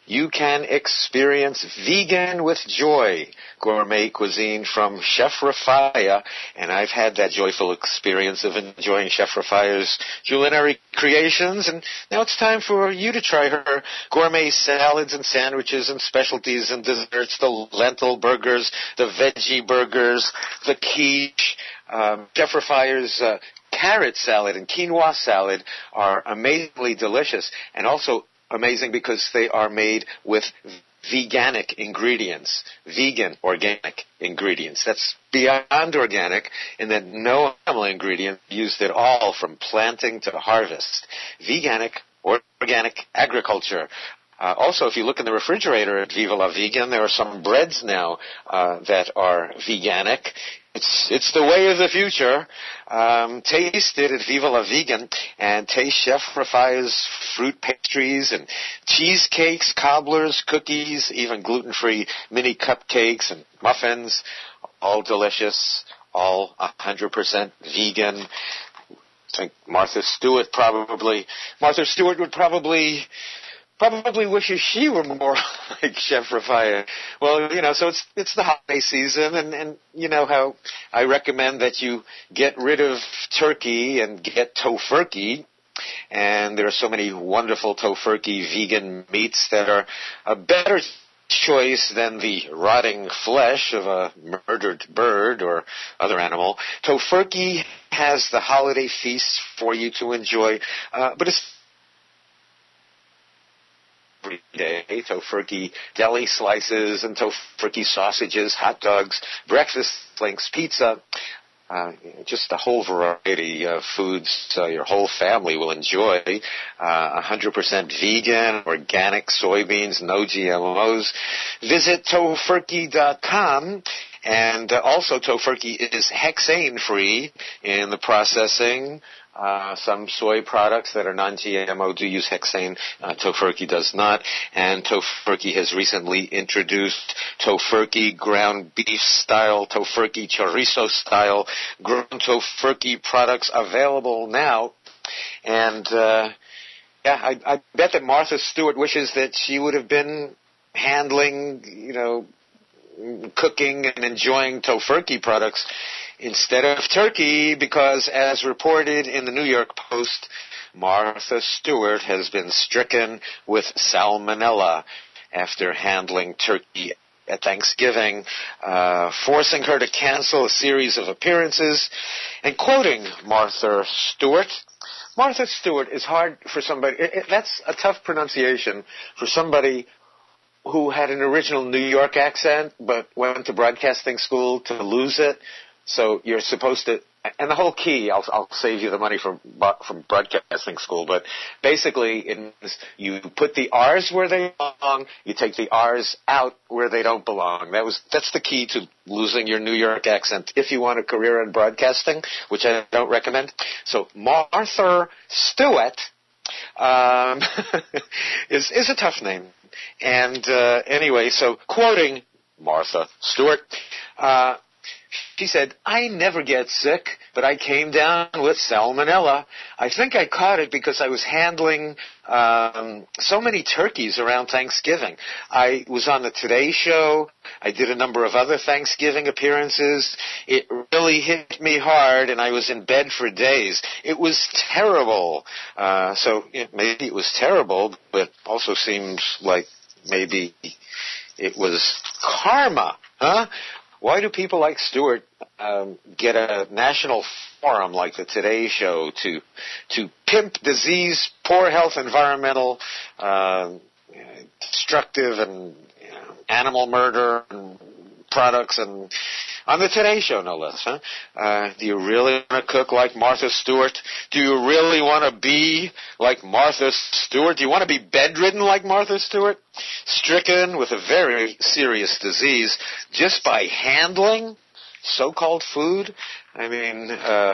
you can experience Vegan with Joy, gourmet cuisine from Chef Rafaya, and I've had that joyful experience of enjoying Chef Rafaya's culinary creations, and now it's time for you to try her gourmet salads and sandwiches and specialties and desserts, the lentil burgers, the veggie burgers, the quiche. Um, Chef Rafaya's uh, carrot salad and quinoa salad are amazingly delicious, and also amazing because they are made with veganic ingredients, vegan organic ingredients. That's beyond organic in that no animal ingredient used at all from planting to harvest. Veganic or organic agriculture. Uh, also, if you look in the refrigerator at Viva La Vegan, there are some breads now uh, that are veganic. It's it's the way of the future. Um, taste it at Viva La Vegan and taste Chef Rafaya's fruit pastries and cheesecakes, cobblers, cookies, even gluten-free mini cupcakes and muffins. All delicious, all one hundred percent vegan. I think Martha Stewart probably, Martha Stewart would probably... Probably wishes she were more like Chef Rafaya. Well, you know, so it's it's the holiday season, and, and you know how I recommend that you get rid of turkey and get tofurkey. And there are so many wonderful tofurkey vegan meats that are a better choice than the rotting flesh of a murdered bird or other animal. Tofurkey has the holiday feasts for you to enjoy, uh, but it's every day, tofurkey deli slices and tofurkey sausages, hot dogs, breakfast links, pizza, uh, just a whole variety of foods uh, your whole family will enjoy. Uh, one hundred percent vegan, organic soybeans, no G M Os. Visit tofurkey dot com. And uh, also, tofurkey is hexane-free in the processing. Uh, some soy products that are non-G M O do use hexane. Uh, tofurkey does not. And tofurkey has recently introduced tofurkey ground beef style, tofurkey chorizo style, ground tofurkey products available now. And uh, yeah, I, I bet that Martha Stewart wishes that she would have been handling, you know, cooking and enjoying tofurkey products instead of turkey, because as reported in the New York Post, Martha Stewart has been stricken with salmonella after handling turkey at Thanksgiving, uh, forcing her to cancel a series of appearances. And quoting Martha Stewart, Martha Stewart is hard for somebody, it, it, that's a tough pronunciation for somebody who had an original New York accent but went to broadcasting school to lose it. So you're supposed to, and the whole key, I'll, I'll save you the money from from broadcasting school, but basically it is you put the R's where they belong, you take the R's out where they don't belong. That was That's the key to losing your New York accent if you want a career in broadcasting, which I don't recommend. So Martha Stewart um, is, is a tough name. And uh, anyway, so quoting Martha Stewart, uh, she said, "I never get sick, but I came down with salmonella. I think I caught it because I was handling um, so many turkeys around Thanksgiving. I was on the Today Show. I did a number of other Thanksgiving appearances. It really hit me hard, and I was in bed for days. It was terrible." Uh, so you know, maybe it was terrible, but also seems like maybe it was karma, huh? Why do people like Stewart um, get a national forum like the Today Show to to pimp disease, poor health, environmental, uh, destructive, and you know, animal murder and products, and on the Today Show, no less? Huh? Uh, do you really want to cook like Martha Stewart? Do you really want to be like Martha Stewart? Do you want to be bedridden like Martha Stewart? Stricken with a very serious disease just by handling so-called food? I mean, uh,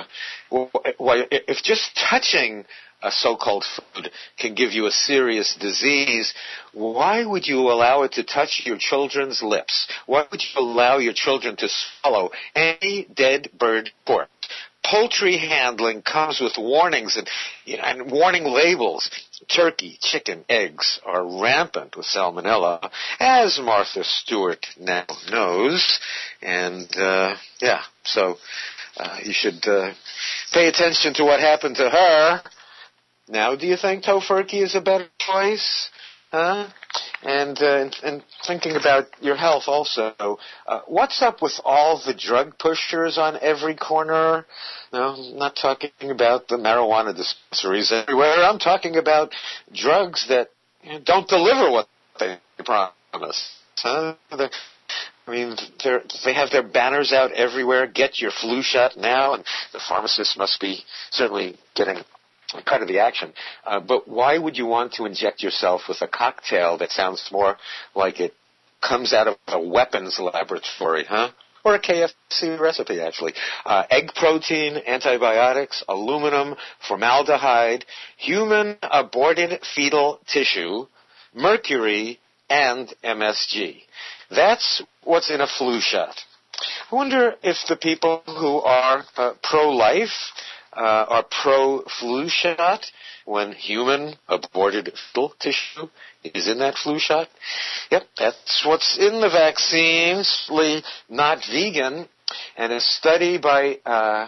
if just touching a so-called food can give you a serious disease, why would you allow it to touch your children's lips? Why would you allow your children to swallow any dead bird pork? poultry handling comes with warnings and, you know, and warning labels. Turkey, chicken, eggs are rampant with salmonella, as Martha Stewart now knows. And, uh, yeah, so uh, you should uh, pay attention to what happened to her. Now, do you think Tofurkey is a better choice? Huh? And, uh, and, and thinking about your health also, uh, what's up with all the drug pushers on every corner? No, I'm not talking about the marijuana dispensaries everywhere. I'm talking about drugs that, you know, don't deliver what they promise. Huh? They're, I mean, they're, they have their banners out everywhere. Get your flu shot now, and the pharmacists must be certainly getting part of the action. Uh, but why would you want to inject yourself with a cocktail that sounds more like it comes out of a weapons laboratory, huh? Or a K F C recipe, actually. Uh, egg protein, antibiotics, aluminum, formaldehyde, human aborted fetal tissue, mercury, and M S G. That's what's in a flu shot. I wonder if the people who are uh, pro-life Uh, are pro-flu shot when human aborted fetal tissue is in that flu shot. Yep, that's what's in the vaccine, certainly not vegan. And a study by uh,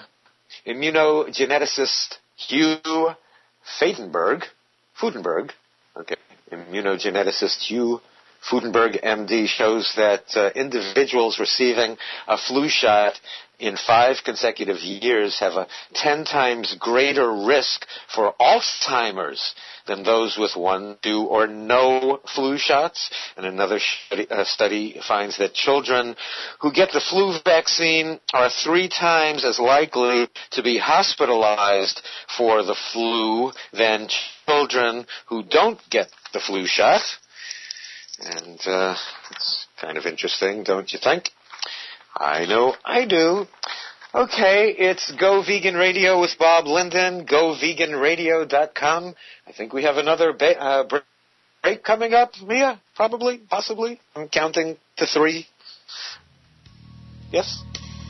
immunogeneticist Hugh Feidenberg, Fudenberg, okay, immunogeneticist Hugh Fudenberg, M D, shows that uh, individuals receiving a flu shot in five consecutive years have a ten times greater risk for Alzheimer's than those with one, two, or no flu shots. And another study, uh, study finds that children who get the flu vaccine are three times as likely to be hospitalized for the flu than children who don't get the flu shot. And uh, it's kind of interesting, don't you think? I know I do. Okay, it's Go Vegan Radio with Bob Linden, go vegan radio dot com. I think we have another ba- uh, break coming up, Mia, probably, possibly. I'm counting to three. Yes?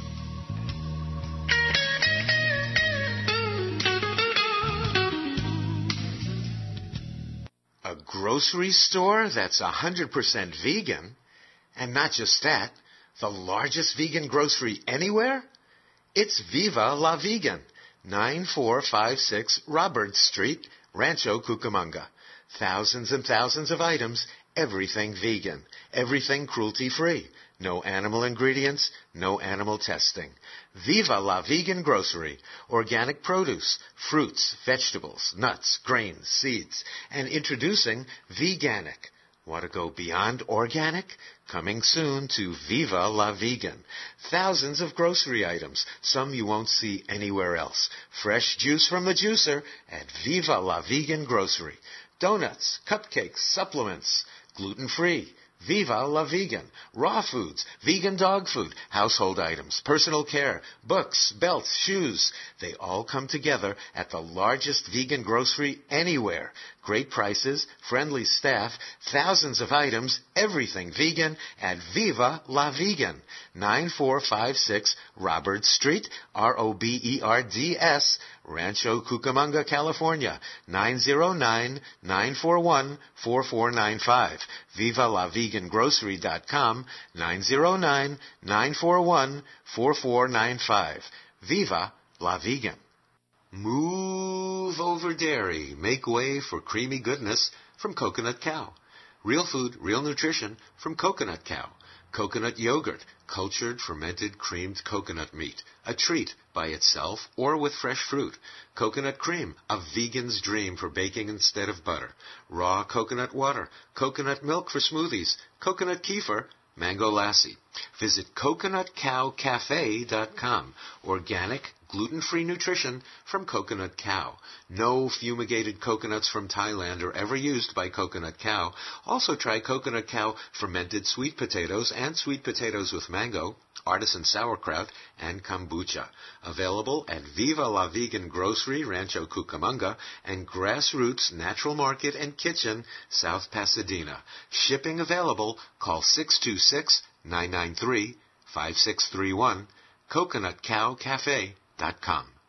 A grocery store that's one hundred percent vegan, and not just that, the largest vegan grocery anywhere? It's Viva La Vegan, nine four five six Roberts Street, Rancho Cucamonga. Thousands and thousands of items, everything vegan, everything cruelty-free. No animal ingredients, no animal testing. Viva La Vegan Grocery. Organic produce, fruits, vegetables, nuts, grains, seeds. And introducing Veganic. Want to go beyond organic? Coming soon to Viva La Vegan. Thousands of grocery items, some you won't see anywhere else. Fresh juice from the juicer at Viva La Vegan Grocery. Donuts, cupcakes, supplements, gluten-free. Viva La Vegan. Raw foods, vegan dog food, household items, personal care, books, belts, shoes. They all come together at the largest vegan grocery anywhere. Great prices, friendly staff, thousands of items, everything vegan at Viva La Vegan. nine four five six Roberts Street, R O B E R D S, Rancho Cucamonga, California, nine zero nine, nine four one, four four nine five. Viva La Vegan Grocery dot com, nine zero nine, nine four one, four four nine five. Viva La Vegan. Move over dairy. Make way for creamy goodness from Coconut Cow. Real food, real nutrition from Coconut Cow. Coconut yogurt, cultured, fermented, creamed coconut meat. A treat by itself or with fresh fruit. Coconut cream, a vegan's dream for baking instead of butter. Raw coconut water. Coconut milk for smoothies. Coconut kefir. Mango lassi. Visit coconut cow cafe dot com. Organic, gluten-free nutrition from Coconut Cow. No fumigated coconuts from Thailand are ever used by Coconut Cow. Also try Coconut Cow fermented sweet potatoes and sweet potatoes with mango, artisan sauerkraut, and kombucha. Available at Viva La Vegan Grocery, Rancho Cucamonga, and Grassroots Natural Market and Kitchen, South Pasadena. Shipping available. Call six two six, nine nine three, five six three one. coconut cow cafe dot com.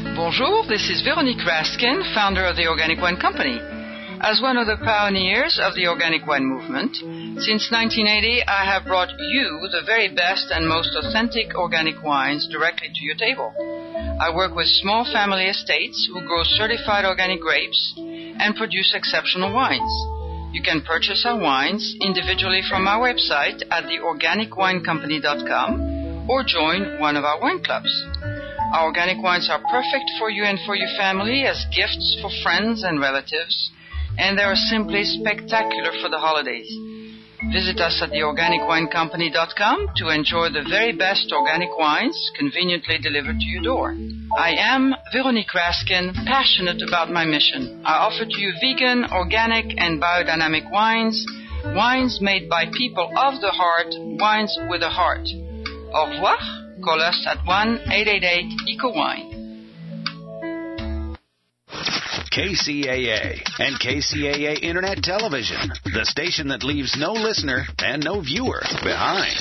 Bonjour, this is Veronique Raskin, founder of the Organic Wine Company. As one of the pioneers of the organic wine movement, since nineteen eighty, I have brought you the very best and most authentic organic wines directly to your table. I work with small family estates who grow certified organic grapes and produce exceptional wines. You can purchase our wines individually from our website at the organic wine company dot com or join one of our wine clubs. Our organic wines are perfect for you and for your family as gifts for friends and relatives, and they are simply spectacular for the holidays. Visit us at the organic wine company dot com to enjoy the very best organic wines conveniently delivered to your door. I am Veronique Raskin, passionate about my mission. I offer to you vegan, organic, and biodynamic wines, wines made by people of the heart, wines with a heart. Au revoir. Call us at one eight eight eight EcoWine. K C A A and K C A A Internet Television, the station that leaves no listener and no viewer behind.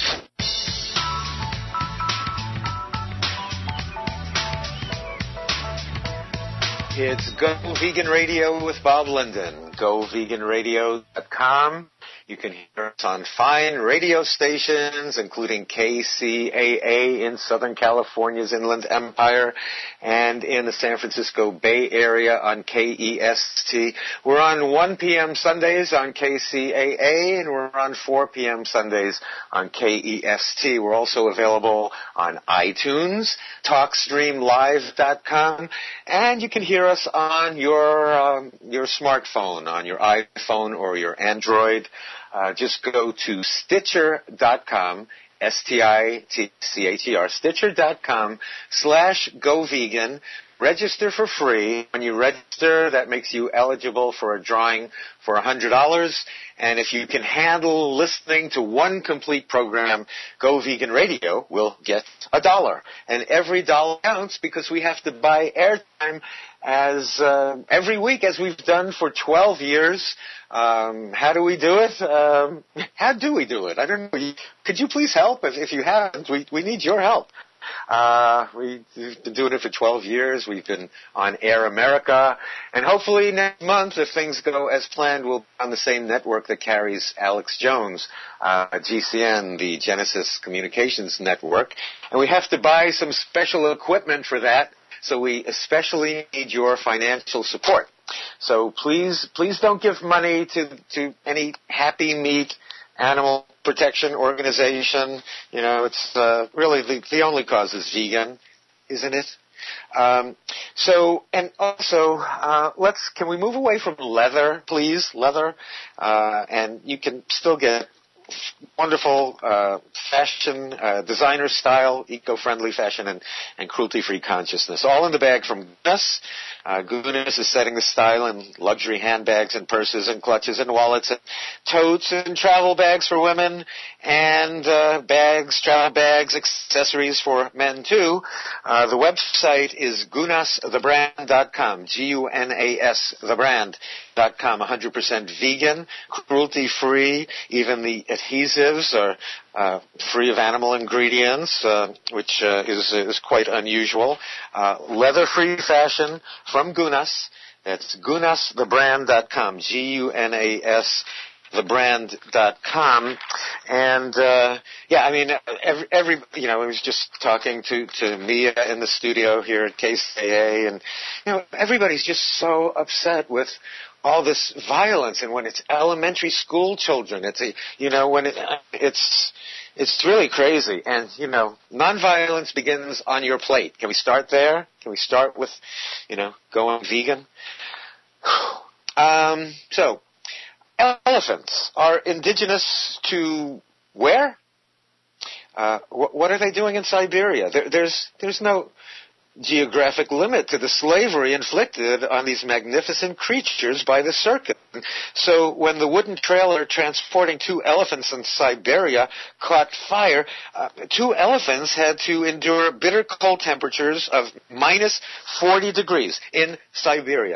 It's Go Vegan Radio with Bob Linden, go vegan radio dot com. You can hear us on fine radio stations, including K C A A in Southern California's Inland Empire and in the San Francisco Bay Area on K E S T. We're on one p.m. Sundays on K C A A, and we're on four p.m. Sundays on K E S T. We're also available on iTunes, talk stream live dot com, and you can hear us on your um, your smartphone, on your iPhone or your Android. Uh, just go to Stitcher dot com, S T I T C H E R, Stitcher dot com slash go vegan. Register for free. When you register, that makes you eligible for a drawing for one hundred dollars. And if you can handle listening to one complete program, Go Vegan Radio will get a dollar. And every dollar counts because we have to buy airtime as uh, every week, as we've done for twelve years. Um, how do we do it? Um, how do we do it? I don't know. Could you please help? If, if you haven't, we, we need your help. Uh, we've been doing it for twelve years. We've been on Air America. And hopefully next month, if things go as planned, we'll be on the same network that carries Alex Jones, uh, G C N, the Genesis Communications Network. And we have to buy some special equipment for that. So we especially need your financial support. So please, please don't give money to, to any Happy Meat animal protection organization. You know, it's uh, really the, the only cause is vegan, isn't it? Um, so, and also, uh, let's, can we move away from leather, please? Leather. Uh, and you can still get wonderful uh, fashion, uh, designer-style, eco-friendly fashion, and, and cruelty-free consciousness. All in the bag from Gunas. Uh, Gunas is setting the style in luxury handbags and purses and clutches and wallets and totes and travel bags for women and uh, bags, travel bags, accessories for men, too. Uh, the website is gunas the brand dot com, G U N A S, the brand dot com, one hundred percent vegan, cruelty-free, even the adhesives are uh, free of animal ingredients, uh, which uh, is, is quite unusual. Uh, leather-free fashion from Gunas. That's gunas the brand dot com, G U N A S, the brand dot com. And, uh, yeah, I mean, every, every, you know, I was just talking to, to Mia in the studio here at K C A A, and, you know, everybody's just so upset with all this violence, and when it's elementary school children, it's a, you know, when it, it's, it's really crazy. And, you know, nonviolence begins on your plate. Can we start there? Can we start with, you know, going vegan? Um, so, elephants are indigenous to where? Uh, wh- what are they doing in Siberia? There, there's, there's no geographic limit to the slavery inflicted on these magnificent creatures by the circus. So when the wooden trailer transporting two elephants in Siberia caught fire, uh, two elephants had to endure bitter cold temperatures of minus forty degrees in Siberia.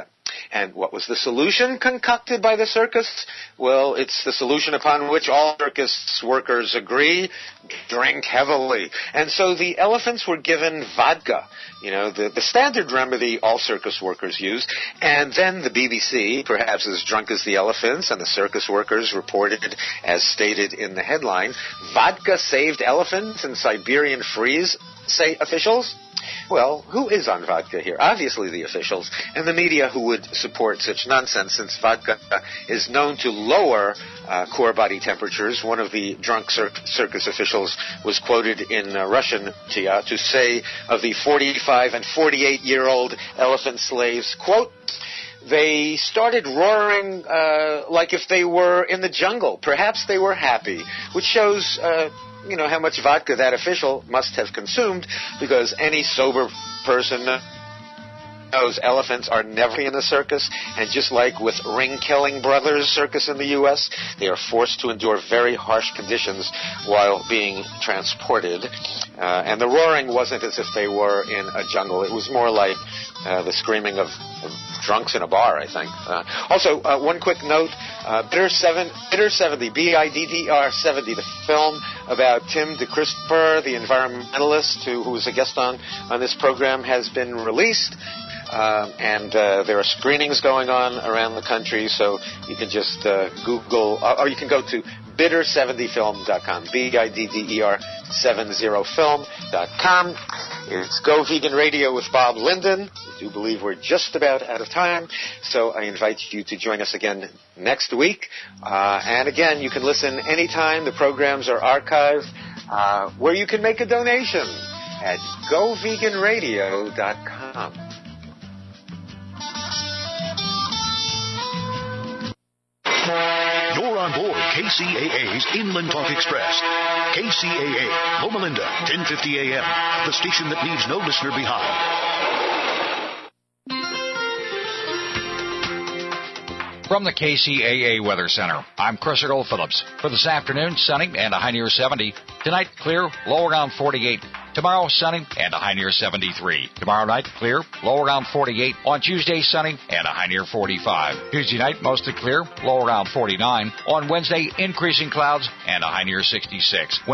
And what was the solution concocted by the circus? Well, it's the solution upon which all circus workers agree: drink heavily. And so the elephants were given vodka, you know, the, the standard remedy all circus workers use. And then the B B C, perhaps as drunk as the elephants, and the circus workers reported, as stated in the headline, vodka saved elephants in Siberian freeze, say officials. Well, who is on vodka here? Obviously the officials and the media who would support such nonsense, since vodka is known to lower uh, core body temperatures. One of the drunk cir- circus officials was quoted in uh, Russian Tia to say of the forty-five and forty-eight-year-old elephant slaves, quote, "They started roaring uh, like if they were in the jungle. Perhaps they were happy," which shows uh, you know, how much vodka that official must have consumed, because any sober person knows elephants are never in the circus, and just like with Ring Killing Brothers Circus in the U S, they are forced to endure very harsh conditions while being transported. Uh, and the roaring wasn't as if they were in a jungle. It was more like uh, the screaming of, of drunks in a bar, I think. Uh, also, uh, one quick note, uh, Bitter, seven, Bitter seventy, B I D D R seventy, the film about Tim DeChristopher, the environmentalist who, who was a guest on, on this program, has been released. Uh, and uh, there are screenings going on around the country, so you can just uh, Google, or you can go to bitter seventy film dot com, B I D D E R seventy film dot com. It's Go Vegan Radio with Bob Linden. I do believe we're just about out of time, so I invite you to join us again next week. Uh, and again, you can listen anytime. The programs are archived, uh, where you can make a donation at go vegan radio dot com. You're on board K C A A's Inland Talk Express. K C A A, Loma Linda, ten fifty A M, the station that leaves no listener behind. From the K C A A Weather Center, I'm Chris Earl Phillips. For this afternoon, sunny and a high near seventy. Tonight, clear, low around forty-eight. Tomorrow, sunny and a high near seventy-three. Tomorrow night, clear, low around forty-eight. On Tuesday, sunny and a high near forty-five. Tuesday night, mostly clear, low around forty-nine. On Wednesday, increasing clouds and a high near sixty-six.